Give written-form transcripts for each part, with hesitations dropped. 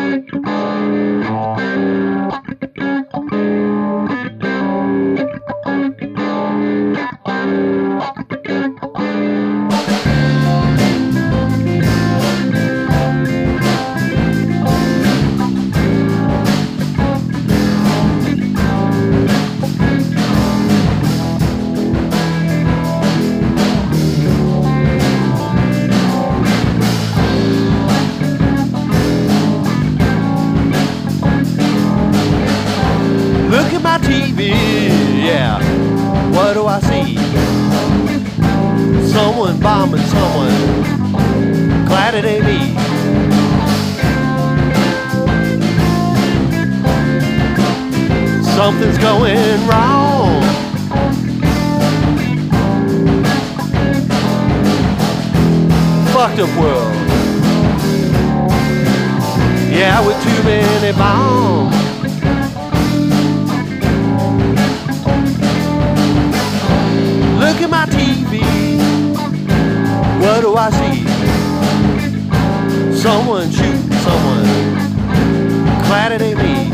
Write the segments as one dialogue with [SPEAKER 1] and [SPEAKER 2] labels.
[SPEAKER 1] Look at my TV, yeah, what do I see? Someone bombing someone, glad it ain't me. Something's going wrong. Fucked up world, yeah, with too many bombs. Look at my TV, what do I see? Someone shooting someone, glad it ain't me.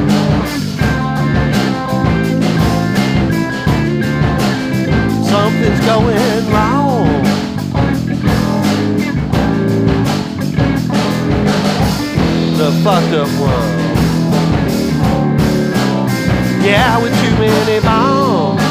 [SPEAKER 1] Something's going wrong. The fucked up world, yeah, with too many bombs.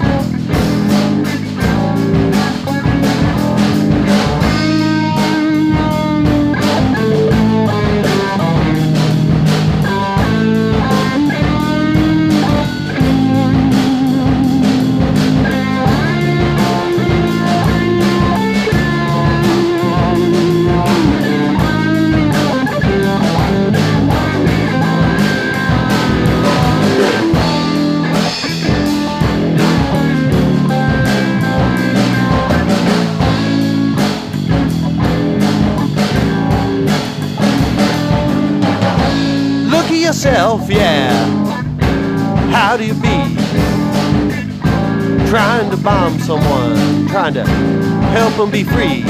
[SPEAKER 1] Yourself, yeah, how do you be? Trying to bomb someone, trying to help them be free.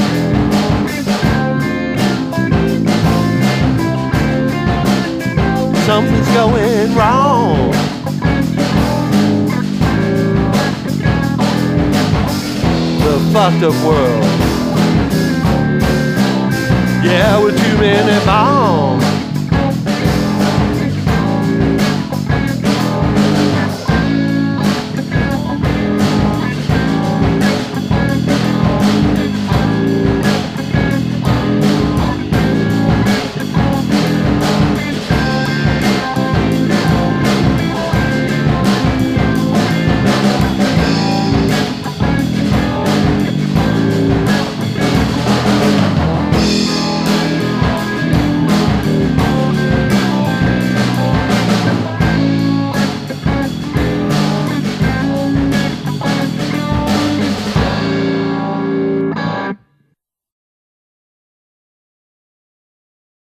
[SPEAKER 1] Something's going wrong. The fucked up world, yeah, with too many